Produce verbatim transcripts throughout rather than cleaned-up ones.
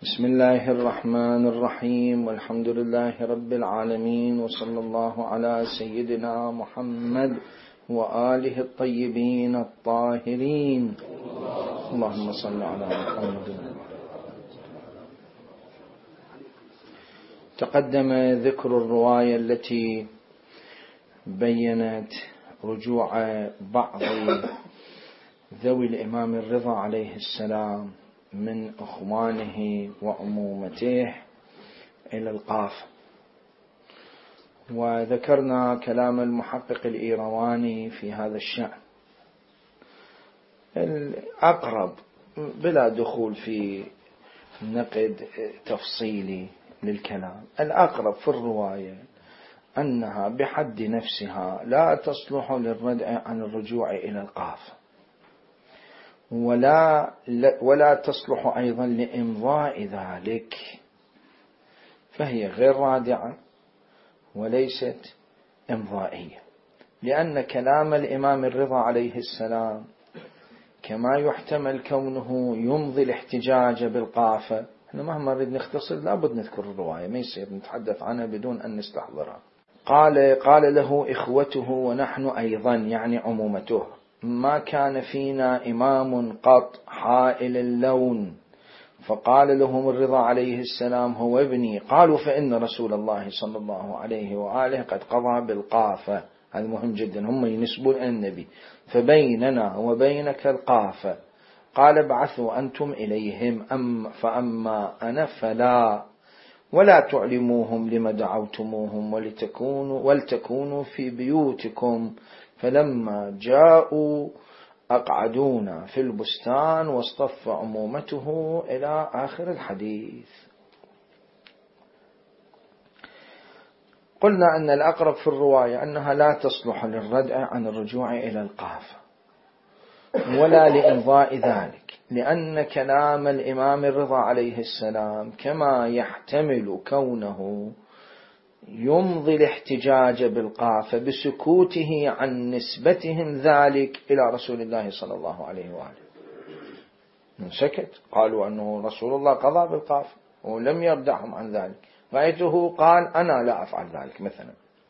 بسم الله الرحمن الرحيم، والحمد لله رب العالمين، وصلى الله على سيدنا محمد وآله الطيبين الطاهرين. اللهم صل على محمد. تقدم ذكر الرواية التي بيّنت رجوع بعض ذوي الإمام الرضا عليه السلام من أخوانه وأمومته إلى القاف، وذكرنا كلام المحقق الإيرواني في هذا الشأن. الأقرب بلا دخول في نقد تفصيلي للكلام، الأقرب في الرواية أنها بحد نفسها لا تصلح للردع عن الرجوع إلى القاف، ولا ولا تصلح أيضا لإمضاء ذلك، فهي غير رادعة وليست إمضائية، لأن كلام الإمام الرضا عليه السلام كما يحتمل كونه يمضي الاحتجاج بالقافة. احنا مهما نريد نختصر لابد نذكر الرواية، ما يصير نتحدث عنها بدون أن نستحضرها. قال قال له إخوته ونحن أيضا، يعني عمومته: ما كان فينا إمام قط حائل اللون. فقال لهم الرضا عليه السلام: هو ابني. قالوا: فإن رسول الله صلى الله عليه وآله قد قضى بالقافة. هذا مهم جدا، هم ينسبون النبي، فبيننا وبينك القافة. قال: ابعثوا أنتم إليهم، أم فأما أنا فلا، ولا تعلموهم لما دعوتموهم ولتكونوا ولتكونوا في بيوتكم. فلما جاءوا أقعدونا في البستان واصطف عمومته إلى آخر الحديث. قلنا أن الأقرب في الرواية أنها لا تصلح للردع عن الرجوع إلى القافة ولا لإمضاء ذلك، لأن كلام الإمام الرضا عليه السلام كما يحتمل كونه يمضي الاحتجاج بالقافة بسكوته عن نسبتهم ذلك إلى رسول الله صلى الله عليه وآله. من سكت قالوا أنه رسول الله قضى بالقافة ولم يردعهم عن ذلك، رأيته قال: أنا لا أفعل ذلك مثلا.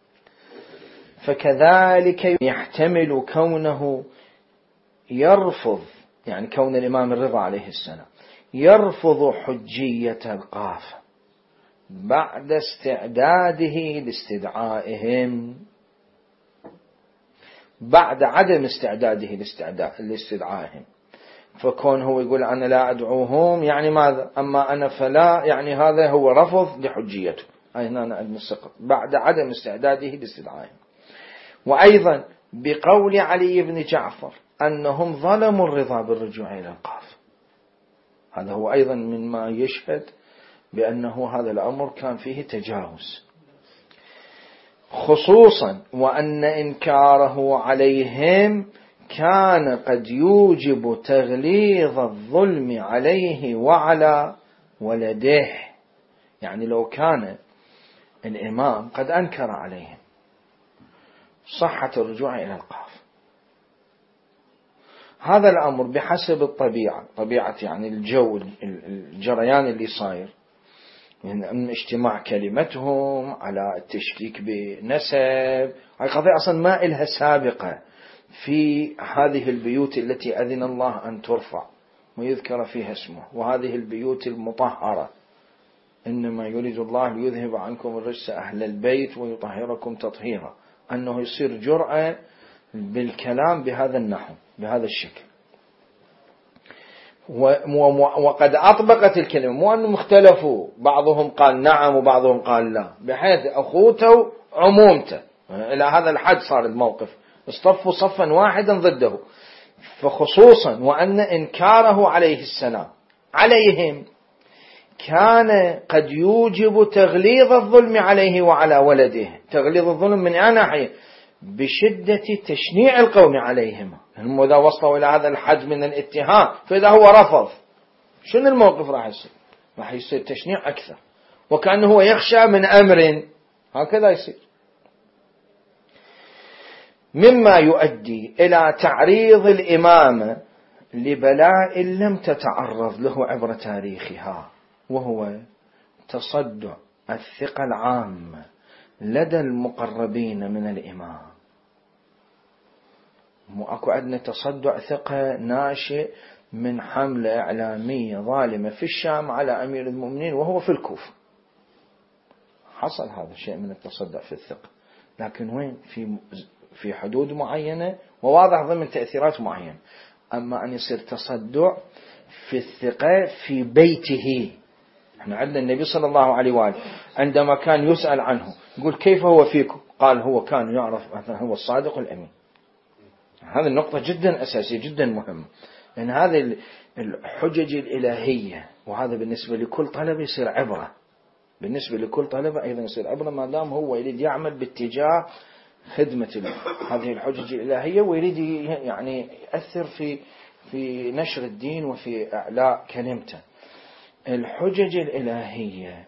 فكذلك يحتمل كونه يرفض، يعني كون الإمام الرضا عليه السلام يرفض حجية القافة بعد استعداده لاستدعائهم، بعد عدم استعداده لاستدعائهم. فكون هو يقول أنا لا أدعوهم يعني ماذا؟ أما أنا فلا، يعني هذا هو رفض لحجيته، هنا أنا السقط بعد عدم استعداده لاستدعائهم. وأيضا بقول علي بن جعفر أنهم ظلموا الرضا بالرجوع إلى القاف، هذا هو أيضا مما يشهد بأنه هذا الأمر كان فيه تجاوز، خصوصا وأن إنكاره عليهم كان قد يوجب تغليظ الظلم عليه وعلى ولده. يعني لو كان الإمام قد أنكر عليهم صحة الرجوع إلى القاف، هذا الأمر بحسب الطبيعة، طبيعة يعني الجو، الجريان اللي صاير من اجتماع كلمتهم على التشكيك بنسب، هاي قضية أصلا ما إلها سابقة في هذه البيوت التي أذن الله أن ترفع ويذكر فيها اسمه، وهذه البيوت المطهرة. إنما يريد الله ليذهب عنكم الرجس أهل البيت ويطهركم تطهيرا، أنه يصير جرأة بالكلام بهذا النحو بهذا الشكل. وقد أطبقت الكلمة، مو أنهم اختلفوا، بعضهم قال نعم وبعضهم قال لا، بحيث أخوته عمومته إلى هذا الحد صار الموقف، اصطفوا صفا واحدا ضده. فخصوصا وأن إنكاره عليه السلام عليهم كان قد يوجب تغليظ الظلم عليه وعلى ولده. تغليظ الظلم من أي ناحية؟ بشدة تشنيع القوم عليهما. هم إذا وصلوا إلى هذا الحد من الاتهام، فإذا هو رفض شنو الموقف راح يصير؟ راح يصير تشنيع أكثر، وكأنه هو يخشى من أمر، هكذا يصير، مما يؤدي إلى تعريض الإمامة لبلاء لم تتعرض له عبر تاريخها. وهو تصدع الثقة العامة لدى المقربين من الإمام. مو أكو عندنا تصدع ثقة ناشئ من حملة إعلامية ظالمة في الشام على أمير المؤمنين وهو في الكوفة، حصل هذا الشيء من التصدع في الثقة، لكن وين؟ في في حدود معينة وواضح ضمن تأثيرات معينة. أما أن يصير تصدع في الثقة في بيته، احنا عندنا النبي صلى الله عليه وآله عندما كان يسأل عنه يقول كيف هو فيكم؟ قال هو كان يعرف مثلا هو الصادق الأمين. هذه النقطة جدا أساسية جدا مهمة، لأن هذه الحجج الإلهية، وهذا بالنسبة لكل طلبة يصير عبرة، بالنسبة لكل طلبة أيضا يصير عبرة ما دام هو يريد يعمل باتجاه خدمة هذه الحجج الإلهية، ويريد يعني يأثر في في نشر الدين وفي إعلاء كلمته. الحجج الإلهية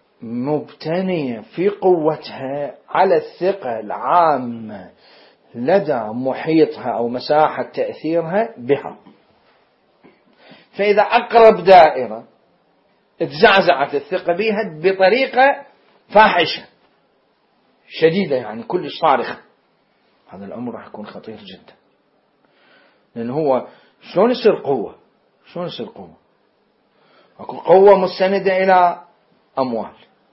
مبتنية في قوتها على الثقة العامة لدى محيطها أو مساحة تأثيرها بها. فإذا أقرب دائرة اتزعزعت الثقة بها بطريقة فاحشة شديدة، يعني كل صارخة، هذا الأمر راح يكون خطير جدا. لأن هو شلون يصير قوة؟ شلون يصير قوة؟ أكو قوة مستندة إلى أموال،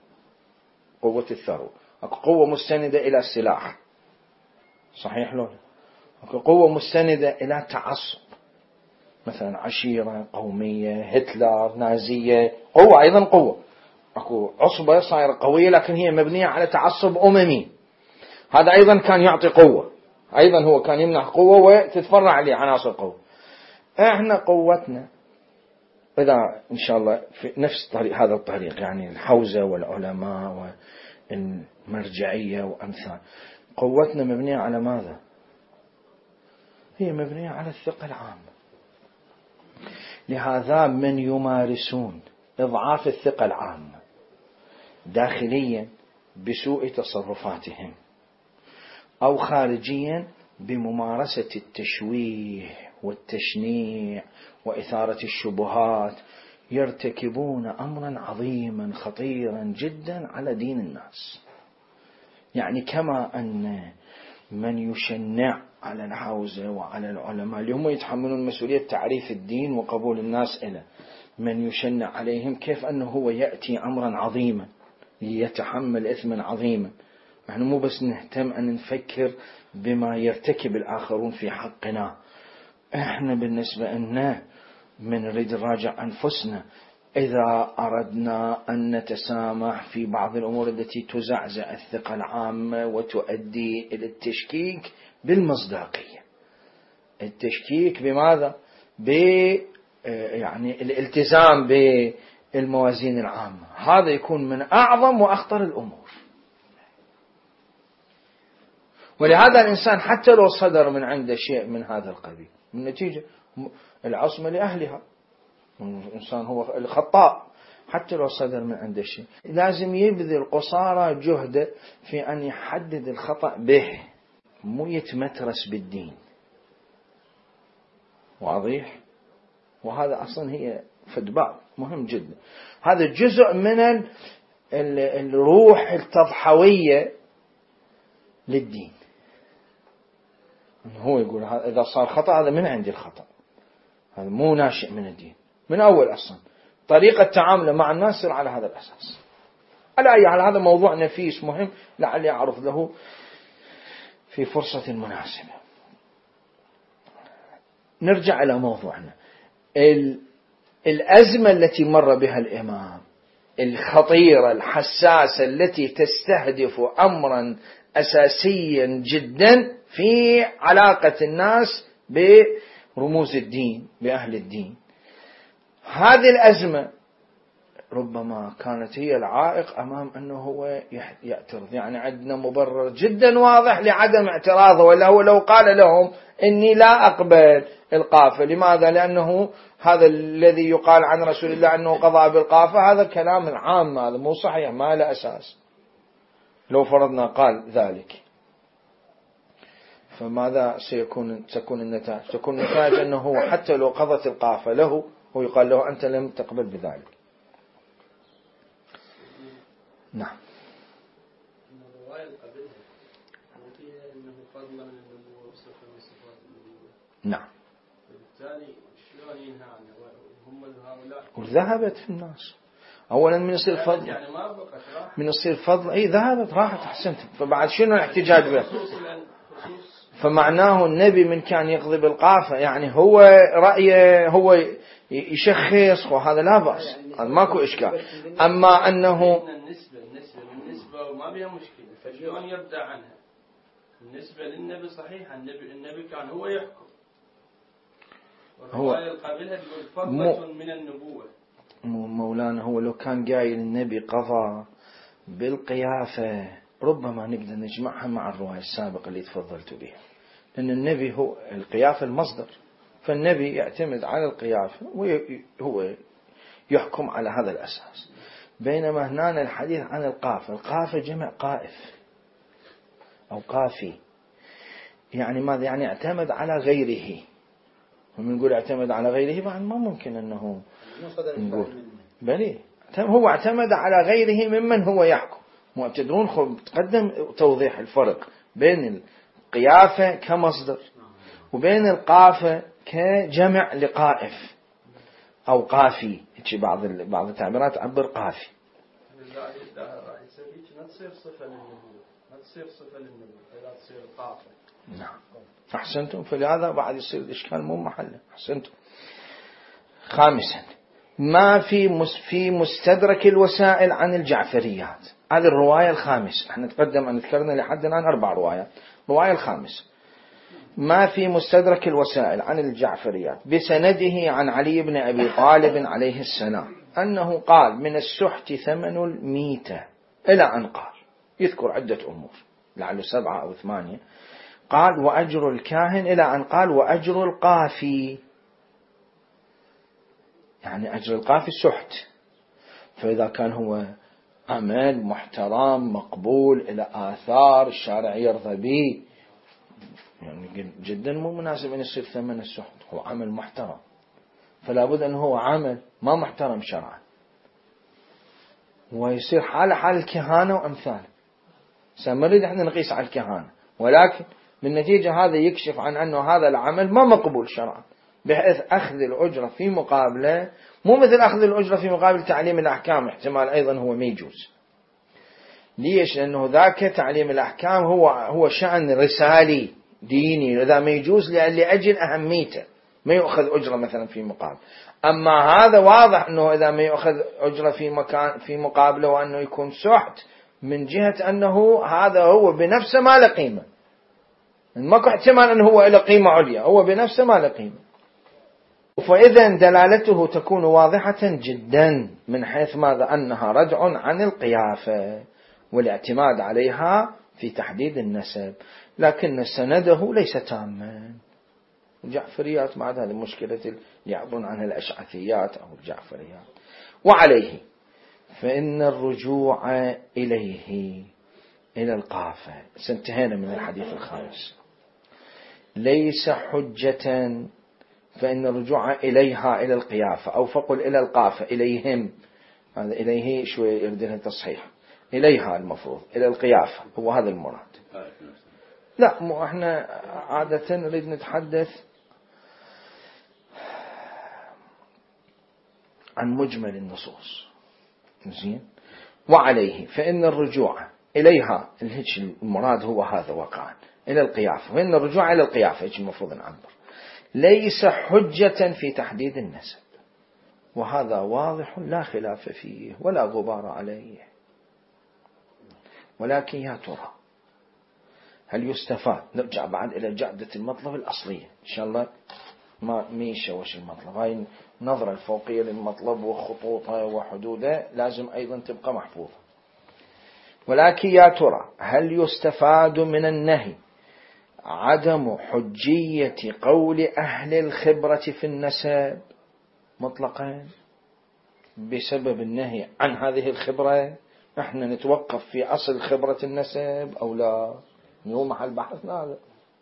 قوة الثروة. أكو قوة مستندة إلى السلاح، صحيح لو؟ أكو قوة مستندة إلى تعصب، مثلا عشيرة قومية، هتلر، نازية، قوة أيضا قوة. أكو عصبة صايرة قوية لكن هي مبنية على تعصب أممي، هذا أيضا كان يعطي قوة، أيضا هو كان يمنح قوة وتتفرع عليه عناصر قوة. احنا قوتنا إذا إن شاء الله في نفس طريق هذا الطريق، يعني الحوزة والعلماء والمرجعية وأمثال، قوتنا مبنية على ماذا؟ هي مبنية على الثقة العامة. لهذا من يمارسون إضعاف الثقة العامة داخليا بسوء تصرفاتهم، أو خارجيا بممارسة التشويه والتشنيع وإثارة الشبهات، يرتكبون أمرا عظيما خطيرا جدا على دين الناس. يعني كما أن من يشنع على الحوزة وعلى العلماء اللي هم يتحملون مسؤولية تعريف الدين وقبول الناس إليه، من يشنع عليهم كيف أنه هو يأتي أمرا عظيما يتحمل إثما عظيما. نحن مو بس نهتم أن نفكر بما يرتكب الآخرون في حقنا، احنا بالنسبة لنا من نريد نراجع أنفسنا إذا أردنا أن نتسامح في بعض الأمور التي تزعزع الثقة العامة وتؤدي إلى التشكيك بالمصداقية. التشكيك بماذا؟ ب يعني الالتزام بالموازين العامة، هذا يكون من أعظم وأخطر الأمور. ولهذا الإنسان حتى لو صدر من عنده شيء من هذا القبيل، من نتيجة العصمة لأهلها، الإنسان هو الخطاء، حتى لو صدر من عنده شيء لازم يبذل قصارى جهده في أن يحدد الخطأ به، مو يتمترس بالدين. واضح؟ وهذا أصلا هي فدباء مهم جدا. هذا جزء من الروح التضحوية للدين. هو يقول إذا صار خطأ هذا من عندي الخطأ، هذا مو ناشئ من الدين من أول أصلا. طريقة تعامله مع الناس يصير على هذا الأساس. على أي حال هذا موضوع نفيس مهم لعلي أعرض له في فرصة مناسبة. نرجع إلى موضوعنا. الأزمة التي مر بها الإمام الخطيرة الحساسة التي تستهدف أمرا أساسيا جدا في علاقة الناس برموز الدين بأهل الدين، هذه الأزمة ربما كانت هي العائق أمام أنه هو يعترض. يعني عندنا مبرر جدا واضح لعدم اعتراضه، ولا هو لو قال لهم إني لا أقبل القافة. لماذا؟ لأنه هذا الذي يقال عن رسول الله أنه قضى بالقافة هذا كلام عام، هذا مو صحيح، ما له أساس. لو فرضنا قال ذلك فماذا سيكون تكون النتائج؟ تكون النتائج أنه هو حتى لو قضت القافة له ويقال له أنت لم تقبل بذلك. نعم. الرواية اللي قبلها فيها أنه فضلا للنبوة وصفة من صفات النبوة. نعم. بالتالي شلون ينهى عنه هم هؤلاء؟ وذهبت في الناس. أولا من يصير فضل يعني ما بقت راح. من يصير فضل أي ذهبت راحت أحسنت. فبعد شنو الاحتجاج به؟ فمعناه النبي من كان يقضي بالقافة يعني هو رأيه هو يشخص وهذا لا بأس، هذا ماكو إشكال. أما أنه النسبة النسبة النسبة وما بها مشكلة، فشلون يبدأ عنها؟ النسبة للنبي صحيح، النبي النبي كان هو يحكم. الرواية القابلة تقول فضلة من النبوة. مولانا هو لو كان قايل النبي قضى بالقيافة ربما نقدر نجمعها مع الرواية السابقة اللي تفضلت بها، لأن النبي هو القيافة المصدر، فالنبي يعتمد على القيافة وهو يحكم على هذا الأساس. بينما هنا الحديث عن القافة، القافة جمع قائف أو قافي، يعني ماذا؟ يعني اعتمد على غيره. ومن نقول اعتمد على غيره بعد ما ممكن أنه نقول بلي هو اعتمد على غيره ممن هو يحكم. معتدون خب تقدم توضيح الفرق بين القيافة كمصدر وبين القافة كجمع لقائف أو قافي. بعض بعض التعبيرات عبر قافي. ما تصير صفة للنبوة، ما تصير صفة للنبوة، إذا تصير قافة. نعم أحسنتم. فلهذا بعد يصير الإشكال مو محله. أحسنتم. خامسا ما في في مستدرك الوسائل عن الجعفريات. هذه الرواية الخامسة. احنا نتقدم أن ذكرنا لحد الآن أربع روايات. الرواية الخامسة ما في مستدرك الوسائل عن الجعفريات بسنده عن علي بن أبي طالب عليه السلام أنه قال من السحت ثمن الميتة إلى أن قال، يذكر عدة أمور لعله سبعة أو ثمانية. قال وأجر الكاهن إلى أن قال وأجر القافي، يعني أجر القافي السحت. فإذا كان هو عمل محترم مقبول إلى آثار الشارع يرضى به، يعني جدا مو مناسب أن يصير ثمن السحت. هو عمل محترم، فلا بد أنه هو عمل ما محترم شرعا، ويصير حالة حال الكهانة وأمثال. سنريد احنا نقيس على الكهانة، ولكن بالنتيجة هذا يكشف عن أنه هذا العمل ما مقبول شرعا، بحيث أخذ الأجرة في مقابله مو مثل أخذ الأجرة في مقابل تعليم الأحكام، احتمال أيضا هو ما يجوز. ليش؟ لأنه ذاك تعليم الأحكام هو هو شأن رسالي ديني، إذا ما يجوز لأجل أهميته ما يأخذ أجرة مثلا في مقابل. أما هذا واضح أنه إذا ما يأخذ أجرة في مكان في مقابله وأنه يكون سحت من جهة أنه هذا هو بنفسه ما له قيمة، ماكو احتمال أنه هو له قيمة عليا، هو بنفسه ما له قيمة. فإذا دلالته تكون واضحة جدا من حيث ماذا؟ أنها رجع عن القيافة والاعتماد عليها في تحديد النسب، لكن سنده ليس تاما. الجعفريات بعد هذه المشكلة اللي يعبرون عنها الأشعثيات أو الجعفريات. وعليه فإن الرجوع إليه إلى القافة، سنتهينا من الحديث الخامس، ليس حجة. فإن الرجوع إليها إلى القيافة أو فقل إلى القافة إليهم، هذا إليه شوية يردها تصحيح، إليها المفروض إلى القيافة هو هذا المراد. لا مو احنا عادة نريد نتحدث عن مجمل النصوص. زين. وعليه فإن الرجوع إليها الهج المراد هو هذا وقعا إلى القيافة، وإن الرجوع إلى القيافة هيك المفروض نعبر، ليس حجة في تحديد النسب، وهذا واضح لا خلاف فيه ولا غبار عليه. ولكن يا ترى هل يستفاد؟ نرجع بعد إلى جعدة المطلب الأصلية إن شاء الله، ما ميشة وش المطلب، هاي النظرة الفوقية للمطلب وخطوطه وحدوده لازم أيضا تبقى محفوظة. ولكن يا ترى هل يستفاد من النهي عدم حجية قول أهل الخبرة في النسب مطلقا بسبب النهي عن هذه الخبرة؟ نحن نتوقف في أصل خبرة النسب أو لا؟ يوم محل بحثنا هذا.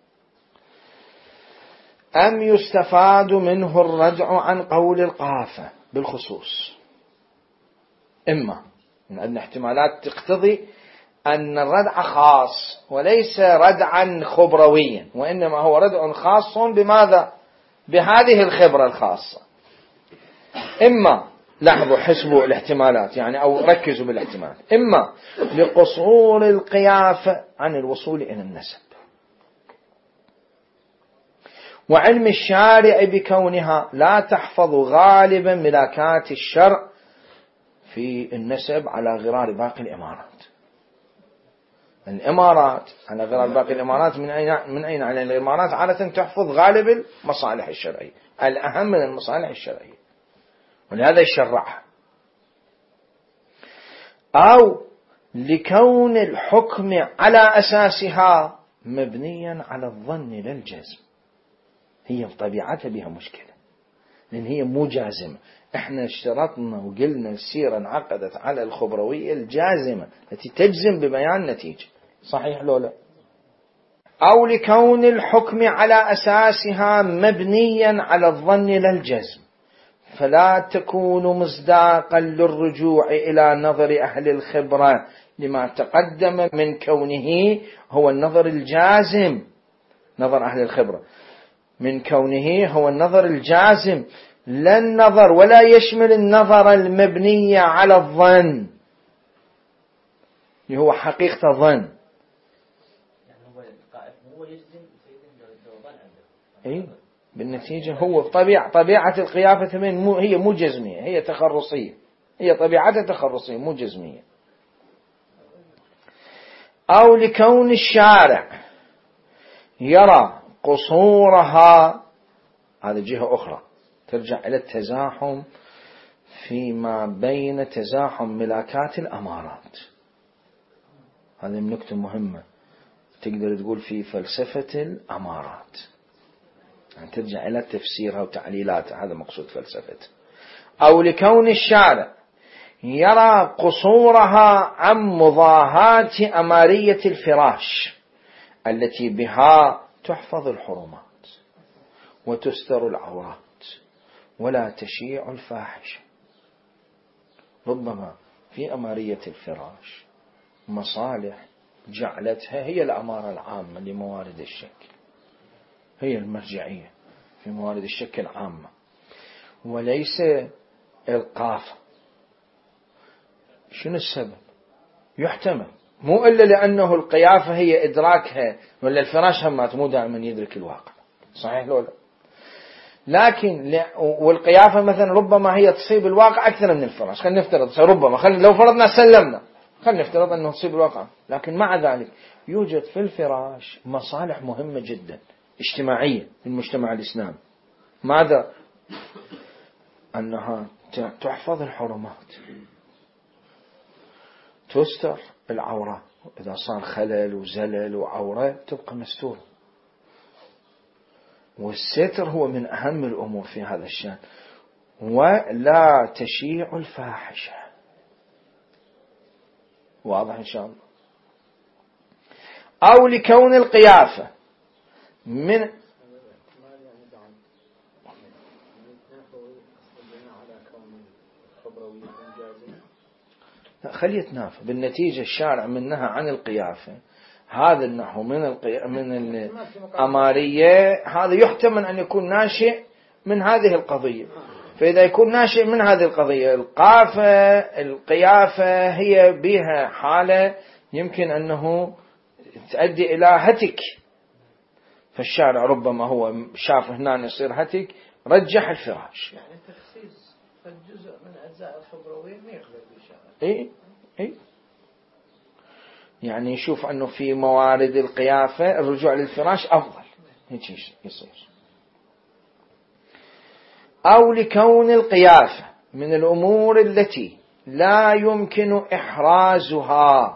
أم يستفاد منه الرجع عن قول القافة بالخصوص؟ إما من عندنا احتمالات تقتضي أن الردع خاص وليس ردعا خبرويا، وإنما هو ردع خاص بماذا؟ بهذه الخبرة الخاصة. إما لاحظوا حسبوا الاحتمالات يعني أو ركزوا بالاحتمال، إما لقصور القيافة عن الوصول إلى النسب، وعلم الشارع بكونها لا تحفظ غالبا ملاكات الشرع في النسب على غرار باقي الإمارات. الإمارات على غرار باقي الإمارات من أين من أين على الإمارات عادة تحفظ غالب المصالح الشرعية، الأهم من المصالح الشرعية، ولهذا يشرعها. أو لكون الحكم على أساسها مبنيا على الظن لا الجزم، هي بطبيعتها بها مشكلة لأن هي مو جازمة. احنا اشترطنا وقلنا السيرة انعقدت على الخبروية الجازمة التي تجزم ببيان نتيجة، صحيح لو لا؟ أو لكون الحكم على أساسها مبنيا على الظن لا الجزم، فلا تكون مصداقا للرجوع إلى نظر أهل الخبرة لما تقدم من كونه هو النظر الجازم. نظر أهل الخبرة من كونه هو النظر الجازم، لا النظر ولا يشمل النظر المبني على الظن اللي هو حقيقة ظن. أي بالنتيجة هو طبيعة طبيعة القيافة من مو هي مو جزمية، هي تخرصية، هي طبيعتها تخرصية مو جزمية. أو لكون الشارع يرى قصورها، هذه جهة أخرى ترجع إلى التزاحم فيما بين تزاحم ملاكات الأمارات. هذه نكتة مهمة تقدر تقول في فلسفة الأمارات، يعني ترجع إلى تفسيرها وتعليلاتها، هذا مقصود فلسفة. أو لكون الشارع يرى قصورها عن مضاهاة أمارية الفراش التي بها تحفظ الحرمات وتستر العورات ولا تشيع الفاحشة. ربما في أمارية الفراش مصالح جعلتها هي الأمارة العامة لموارد الشك، هي المرجعية في موارد الشك العامة، وليس القافة. شنو السبب؟ يحتمل مو إلا لأنه القيافة هي إدراكها، ولا الفراش همات مو دائما يدرك الواقع، صحيح لولا؟ لكن والقيافة مثلا ربما هي تصيب الواقع أكثر من الفراش، خلينا نفترض ربما خل لو فرضنا سلمنا خلينا نفترض أنه تصيب الواقع، لكن مع ذلك يوجد في الفراش مصالح مهمة جدا اجتماعية للمجتمع الإسلامي. ماذا؟ أنها تحفظ الحرمات، تستر العورة، إذا صار خلل وزلل وعورة تبقى مستورة، والستر هو من أهم الأمور في هذا الشأن. ولا تشيع الفاحشة، واضح إن شاء الله. أو لكون القيافة من خليه يتنافى بالنتيجة. الشارع منها عن القيافة، هذا النحو من القي... من الأمارية، هذا يحتمل أن يكون ناشئ من هذه القضية. فإذا يكون ناشئ من هذه القضية القافة القيافة هي بها حالة يمكن أنه تؤدي إلى هتك، فالشارع ربما هو شاف هنا يصير هتك رجح الفراش. يعني تخصيص الجزء من أجزاء الخبروية ما يقبل بالشارع. إيه إيه يعني يشوف أنه في موارد القيافة الرجوع للفراش أفضل، هيك يصير. أو لكون القيافة من الأمور التي لا يمكن إحرازها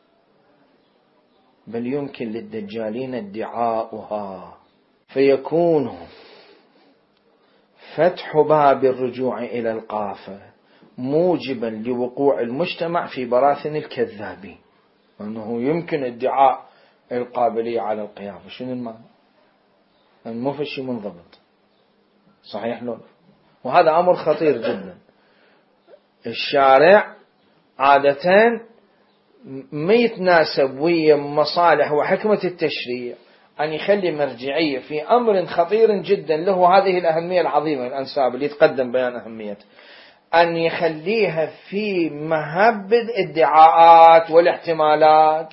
بل يمكن للدجالين ادعاؤها، فيكون فتح باب الرجوع إلى القافة موجبا لوقوع المجتمع في براثن الكذابين، أنه يمكن ادعاء القابلية على القيافة. شنو المعنى؟ مو في شيء منضبط، صحيح لون؟ وهذا أمر خطير جدا. الشارع عادة ما يتناسب ويا مصالح وحكمة التشريع أن يخلي مرجعية في أمر خطير جدا له هذه الأهمية العظيمة، الأنساب اللي يتقدم بيان أهميته، أن يخليها في مهب الادعاءات والاحتمالات.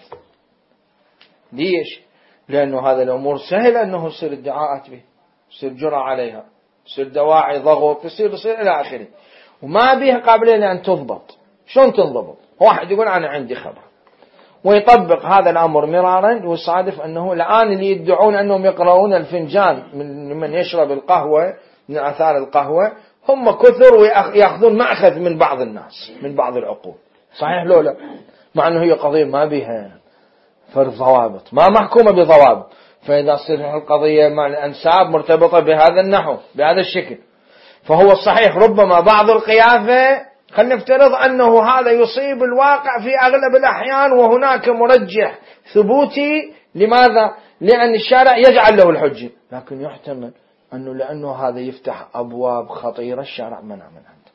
ليش؟ لأنه هذا الأمور سهل أنه يصير ادعاءات به، يصير جرى عليها، يصير دواعي ضغط، يصير يصير إلى آخره، وما بيها قابلة لأن تضبط. شلون تنضبط؟ واحد يقول أنا عندي خبر ويطبق هذا الأمر مرارا، ويصادف أنه الآن اللي يدعون أنهم يقرؤون الفنجان من من يشرب القهوة من آثار القهوة هم كثر ويأخذون مأخذ من بعض الناس من بعض العقول. صحيح لو لا؟ مع أنه هي قضية ما بها فرض ضوابط، ما محكومة بضوابط. فإذا صار القضية مع الأنساب مرتبطة بهذا النحو بهذا الشكل، فهو الصحيح ربما بعض القيافة خلينا نفترض أنه هذا يصيب الواقع في أغلب الأحيان، وهناك مرجح ثبوتي. لماذا؟ لأن الشارع يجعل له الحجة، لكن يحتمل أنه لأنه هذا يفتح أبواب خطيرة الشارع منع من عنده،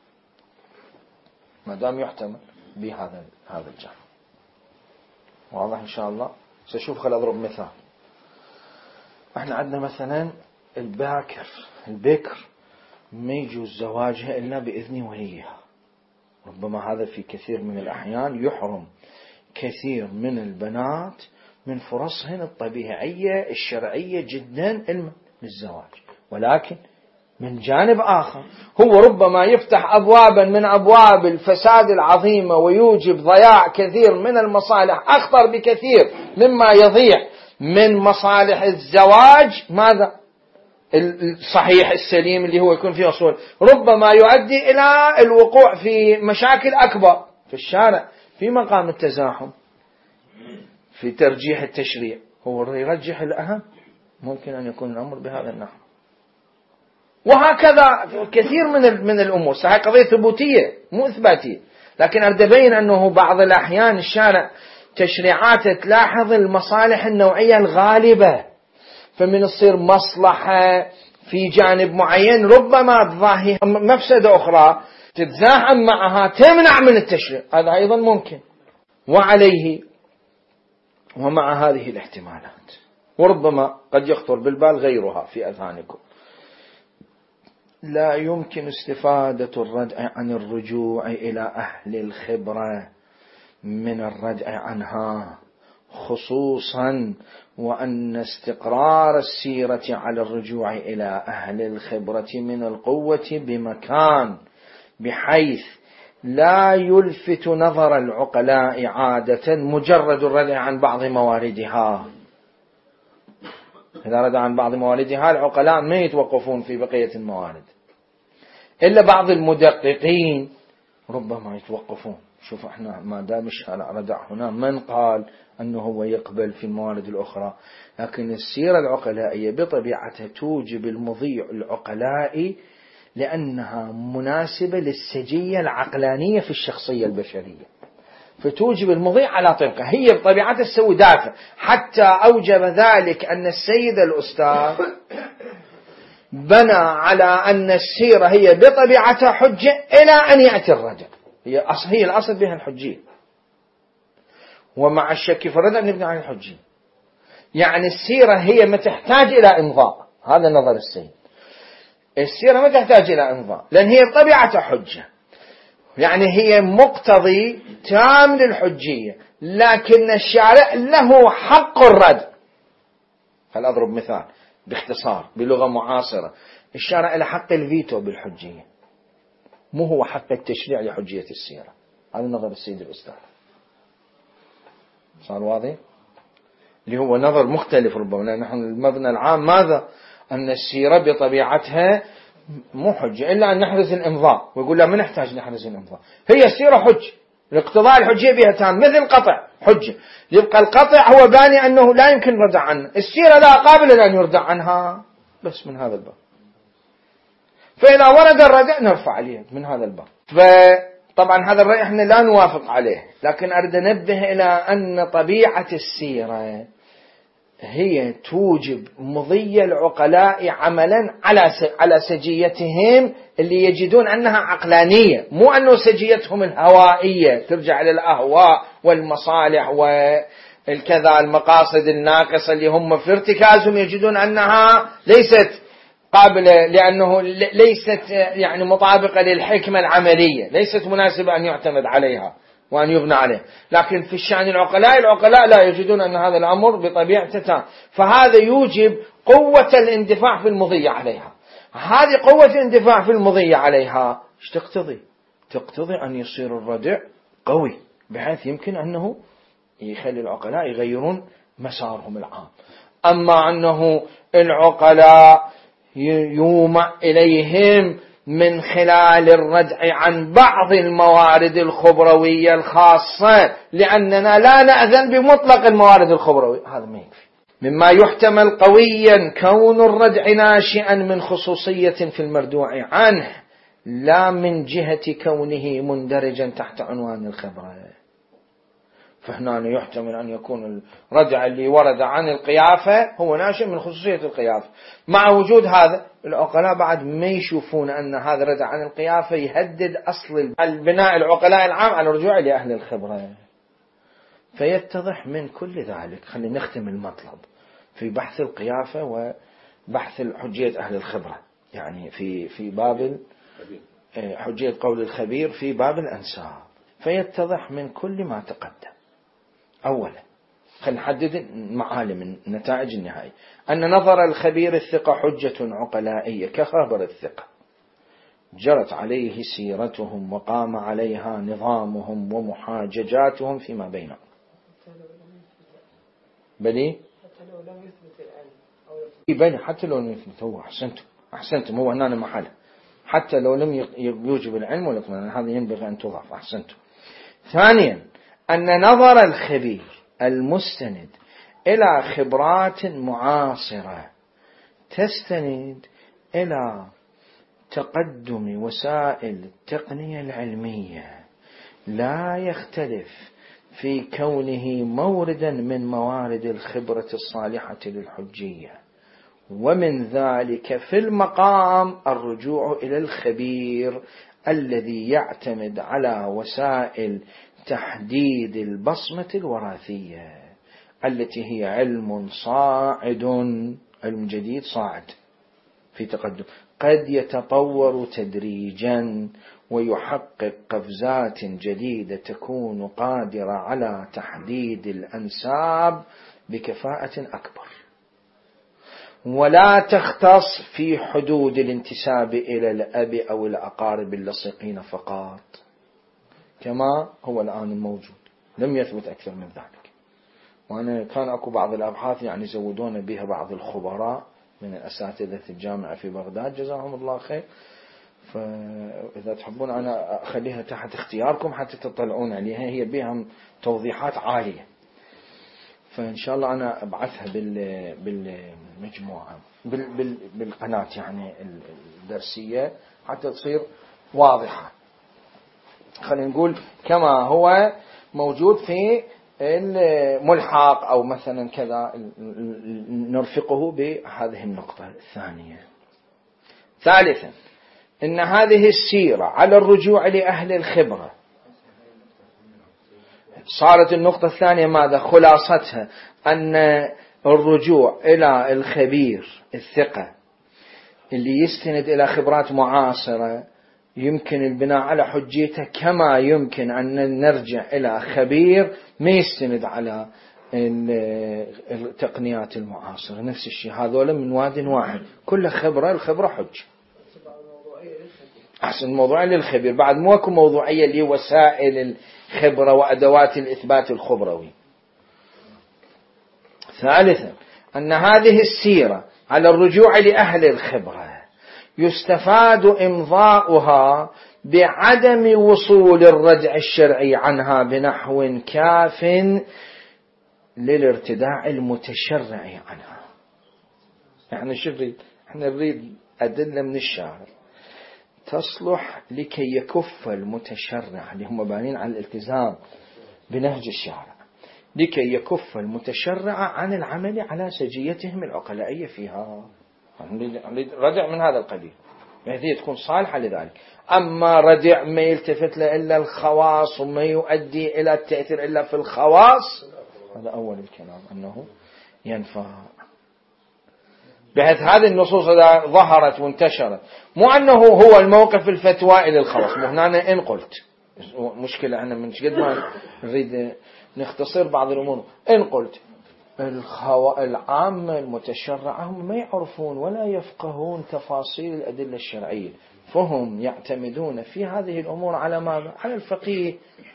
ما دام يحتمل بهذا هذا الجانب. واضح إن شاء الله. سأشوف خل أضرب مثال. احنا عندنا مثلا الباكر البكر ما يجوز زواجها إلا بإذن وليها. ربما هذا في كثير من الأحيان يحرم كثير من البنات من فرصهن الطبيعية الشرعية جدا للزواج. ولكن من جانب آخر هو ربما يفتح أبوابا من أبواب الفساد العظيمة ويوجب ضياع كثير من المصالح، أخطر بكثير مما يضيع من مصالح الزواج ماذا؟ الصحيح السليم اللي هو يكون فيه أصول، ربما يؤدي إلى الوقوع في مشاكل أكبر في الشارع في مقام التزاحم في ترجيح التشريع. هو يرجح الأهم، ممكن أن يكون الأمر بهذا النحو. وهكذا كثير من من الأمور. صحيح قضية ثبوتية مو إثباتية، لكن أريد أبين أنه بعض الأحيان الشارع تشريعاته تلاحظ المصالح النوعية الغالبة، فمن يصير مصلحة في جانب معين ربما تضاهي مفسدة أخرى تتزاحم معها تمنع من التشريع، هذا أيضا ممكن. وعليه ومع هذه الاحتمالات وربما قد يخطر بالبال غيرها في أذهانكم، لا يمكن استفادة الردع عن الرجوع إلى أهل الخبرة من الردع عنها، خصوصا وأن استقرار السيرة على الرجوع إلى أهل الخبرة من القوة بمكان بحيث لا يلفت نظر العقلاء عادة مجرد الردع عن بعض مواردها. إذا ردع عن بعض مواردها العقلاء ما يتوقفون في بقية الموارد، إلا بعض المدققين ربما يتوقفون. شوف احنا ما دام الشارع ردع هنا من قال أنه هو يقبل في الموارد الأخرى، لكن السيرة العقلائية بطبيعتها توجب المضي العقلائي لأنها مناسبة للسجية العقلانية في الشخصية البشرية، فتوجب المضي على طبقه. هي بطبيعتها تسوي دافع، حتى أوجب ذلك أن السيد الأستاذ بنى على أن السيرة هي بطبيعتها حجة إلى أن يأتي الرجع. هي هي الأصل بها الحجية، ومع الشك في الردع نبني عن الحجية. يعني السيرة هي ما تحتاج إلى إمضاء، هذا نظر السيد. السيرة ما تحتاج إلى إمضاء لأن هي بطبيعتها حجة، يعني هي مقتضي تام للحجية، لكن الشارع له حق الردع. خل أضرب مثال باختصار بلغة معاصرة، الشارع له حق الفيتو بالحجية، مو هو حق التشريع لحجية السيرة. هذا نظر السيد الأستاذ. صار واضح؟ اللي هو نظر مختلف ربما، لأن نحن المبنى العام ماذا؟ أن السيرة بطبيعتها مو حجة إلا أن نحرز الإمضاء، ويقول لا ما نحتاج نحرز الإمضاء، هي السيرة حجة، الاقتضاء الحجية بها تام، مثل قطع حجة، يبقى القطع هو باني أنه لا يمكن ردع عنه، السيرة لا قابل أن يردع عنها، بس من هذا الباب. فإذا ورد الردع نرفع اليد من هذا الباب. فطبعا هذا الرأي احنا لا نوافق عليه، لكن أريد أنبه إلى أن طبيعة السيرة هي توجب مضي العقلاء عملا على على سجيتهم اللي يجدون أنها عقلانية، مو أنه سجيتهم الهوائية ترجع للأهواء والمصالح والكذا المقاصد الناقصة اللي هم في ارتكازهم يجدون أنها ليست قابلة، لأنه ليست يعني مطابقة للحكمة العملية، ليست مناسبة أن يعتمد عليها وأن يبنى عليه. لكن في الشأن العقلاء العقلاء لا يجدون أن هذا الأمر بطبيعته، فهذا يوجب قوة الاندفاع في المضي عليها. هذه قوة الاندفاع في المضي عليها ايش تقتضي؟ تقتضي أن يصير الردع قوي بحيث يمكن أنه يخلي العقلاء يغيرون مسارهم العام. أما أنه العقلاء يومع إليهم من خلال الردع عن بعض الموارد الخبروية الخاصة، لأننا لا نأذن بمطلق الموارد الخبروية، هذا ما يكفي. مما يحتمل قويا كون الردع ناشئا من خصوصية في المردوع عنه، لا من جهة كونه مندرجا تحت عنوان الخبرة. فهنا يحتمل أن يكون الردع اللي ورد عن القيافة هو ناشئ من خصوصية القيافة. مع وجود هذا العقلاء بعد ما يشوفون أن هذا الردع عن القيافة يهدد أصل البناء العقلاء العام على الرجوع لأهل الخبرة. فيتضح من كل ذلك، خلينا نختم المطلب في بحث القيافة وبحث حجية أهل الخبرة، يعني في في باب حجية قول الخبير في باب الأنساب. فيتضح من كل ما تقدم أولا، خلينا نحدد معالم النتائج النهائية، أن نظر الخبير الثقة حجة عقلائية كخبر الثقة جرت عليه سيرتهم وقام عليها نظامهم ومحاججاتهم فيما بينهم. بلي حتى لو لم يثبت العلم بلي حتى لو لم يثبت، هو أحسنتم أحسنتم هو هنا محله، حتى لو لم يوجب العلم والاطمئنان، هذا ينبغي أن تضاف. أحسنتم. ثانيا، أن نظر الخبير المستند إلى خبرات معاصرة تستند إلى تقدم وسائل التقنية العلمية لا يختلف في كونه موردا من موارد الخبرة الصالحة للحجية، ومن ذلك في المقام الرجوع إلى الخبير الذي يعتمد على وسائل تحديد البصمة الوراثية التي هي علم صاعد، علم جديد صاعد في تقدم، قد يتطور تدريجا ويحقق قفزات جديدة تكون قادرة على تحديد الأنساب بكفاءة أكبر، ولا تختص في حدود الانتساب إلى الأب أو الأقارب اللصيقين فقط كما هو الآن الموجود، لم يثبت أكثر من ذلك. وأنا كان أكو بعض الأبحاث يعني زودون بها بعض الخبراء من الأساتذة الجامعة في بغداد جزاهم الله خير، فإذا تحبون أنا أخليها تحت اختياركم حتى تطلعون عليها، هي بها توضيحات عالية، فإن شاء الله أنا أبعثها بالمجموعة بالقناة يعني الدرسية حتى تصير واضحة. خلينا نقول كما هو موجود في الملحق أو مثلا كذا، نرفقه بهذه النقطة الثانية. ثالثا، إن هذه السيرة على الرجوع لأهل الخبرة صارت النقطة الثانية ماذا؟ خلاصتها أن الرجوع إلى الخبير الثقة اللي يستند إلى خبرات معاصرة يمكن البناء على حجيته، كما يمكن أن نرجع إلى خبير ما يستند على التقنيات المعاصرة. نفس الشيء، هذول من واد واحد، كل خبرة الخبرة حج. أحسن، موضوعية للخبير، بعد مو اكو موضوعية لوسائل الخبرة وأدوات الإثبات الخبروي. ثالثا، أن هذه السيرة على الرجوع لأهل الخبرة يستفاد إمضاؤها بعدم وصول الردع الشرعي عنها بنحو كاف للارتداع المتشرع عنها. يعني شو نريد؟ احنا نريد أدلة من الشارع تصلح لكي يكف المتشرع اللي هم بانين على الالتزام بنهج الشارع، لكي يكف المتشرع عن العمل على سجيتهم العقلائية فيها. نريد ردع من هذا القبيل. بحيث تكون صالحة لذلك. أما ردع ما يلتفت له إلا الخواص وما يؤدي إلى التأثير إلا في الخواص، هذا أول الكلام أنه ينفع. بحيث هذه النصوص إذا ظهرت وانتشرت، مو أنه هو الموقف الفتوائي للخواص، مو هنا إن قلت مشكلة أنا من قد ما نريد نختصر بعض الأمور. إن قلت الخوا... العامة المتشرعة هم ما يعرفون ولا يفقهون تفاصيل الأدلة الشرعية، فهم يعتمدون في هذه الأمور على ماذا؟ على الفقيه.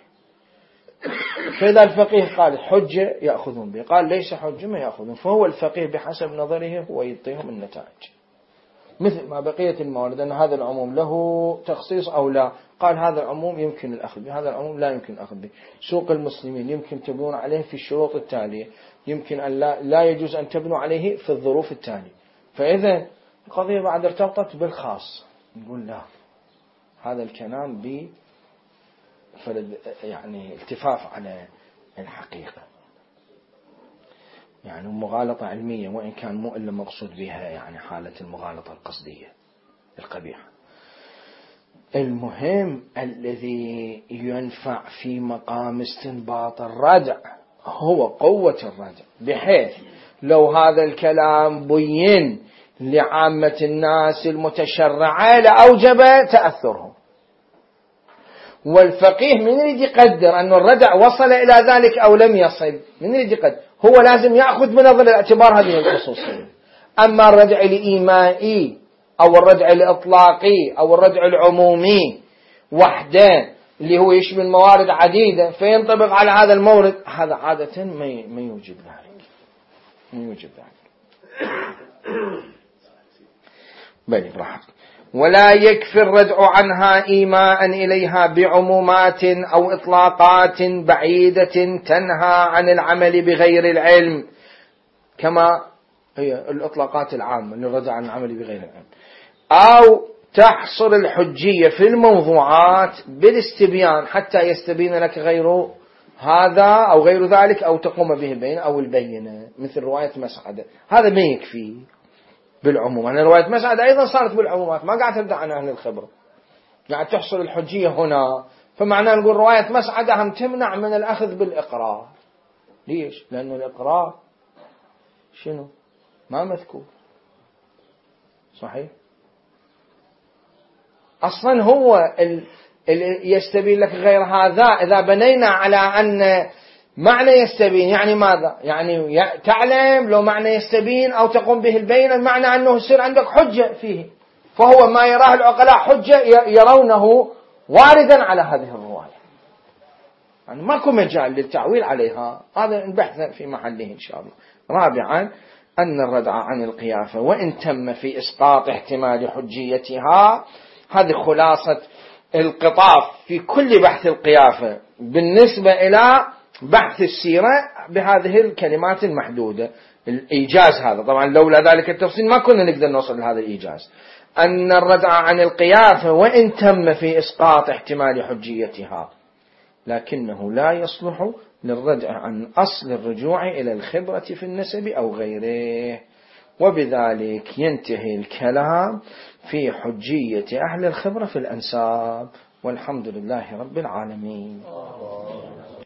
فإذا الفقيه قال حجة يأخذون به، قال ليس حجة ما يأخذون، فهو الفقيه بحسب نظره هو يعطيهم النتائج. مثل ما بقية الموارد أن هذا العموم له تخصيص أو لا، قال هذا العموم يمكن الأخذ به، هذا العموم لا يمكن الأخذ به. سوق المسلمين يمكن تبنون عليه في الشروط التالية، يمكن أن لا, لا يجوز أن تبنوا عليه في الظروف التالية. فإذا القضية بعد ارتبطت بالخاص، نقول لا، هذا الكلام ب يعني التفاف على الحقيقة، يعني مغالطة علمية، وإن كان مو إلا مقصود بها يعني حالة المغالطة القصدية القبيحة. المهم الذي ينفع في مقام استنباط الردع هو قوة الردع، بحيث لو هذا الكلام بين لعامة الناس المتشرعة لأوجب تأثرهم. والفقيه من يريد يقدر أن الردع وصل إلى ذلك أو لم يصل، من يريد يقدر، هو لازم يأخذ بنظر الاعتبار هذه الخصوصية. أما الردع الإيمائي أو الردع الإطلاقي أو الردع العمومي وحده اللي هو يشمل موارد عديدة فينطبق على هذا المورد، هذا عادة ما يوجد ذلك، ما يوجد ذلك. بل براحتك. ولا يكفي الردع عنها إيماء إليها بعمومات أو إطلاقات بعيدة تنهى عن العمل بغير العلم، كما هي الإطلاقات العامة للردع عن العمل بغير العلم، أو تحصر الحجية في الموضوعات بالاستبيان حتى يستبين لك غير هذا أو غير ذلك، أو تقوم به البينة أو البينة، مثل رواية مسعدة. هذا ما يكفي بالعموم، أنا رواية مسعدة أيضا صارت بالعمومات، ما قاعد تبدأ عن أهل الخبرة، قاعد تحصل الحجية هنا. فمعنى نقول رواية مسعدة هم تمنع من الأخذ بالإقرار. ليش؟ لأن الإقرار شنو؟ ما مذكور، صحيح؟ أصلا هو اللي يستبين لك غير هذا. إذا بنينا على أن معنى يستبين يعني ماذا؟ يعني تعلم لو معنى يستبين أو تقوم به البينة، معنى أنه يصير عندك حجة فيه، فهو ما يراه العقلاء حجة يرونه واردا على هذه الرواية، يعني ماكو مجال للتعويل عليها. هذا البحث في محله إن شاء الله. رابعا أن الردع عن القيافة وإن تم في إسقاط احتمال حجيتها، هذه خلاصة القطاف في كل بحث القيافة بالنسبة إلى بحث السيرة بهذه الكلمات المحدودة. الإيجاز هذا طبعا لولا ذلك التفصيل ما كنا نقدر نوصل لهذا الإيجاز. أن الردع عن القيافة وإن تم في إسقاط احتمال حجيتها، لكنه لا يصلح للردع عن أصل الرجوع إلى الخبرة في النسب أو غيره. وبذلك ينتهي الكلام في حجية أهل الخبرة في الأنساب، والحمد لله رب العالمين.